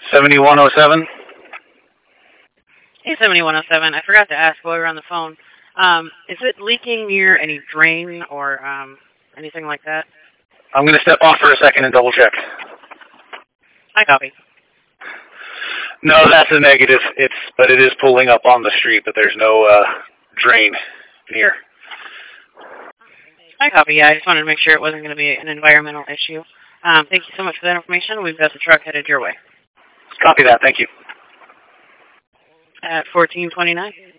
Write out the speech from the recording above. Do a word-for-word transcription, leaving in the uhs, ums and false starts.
seventy-one oh seven. Hey, seventy-one oh seven. I forgot to ask while we were on the phone. Um, is it leaking near any drain or um, anything like that? I'm going to step off for a second and double check. I copy. No, that's a negative. It's, but it is pulling up on the street, but there's no uh, drain near. I copy, yeah. I just wanted to make sure it wasn't going to be an environmental issue. Um, thank you so much for that information. We've got the truck headed your way. Copy that. Thank you. At fourteen twenty-nine.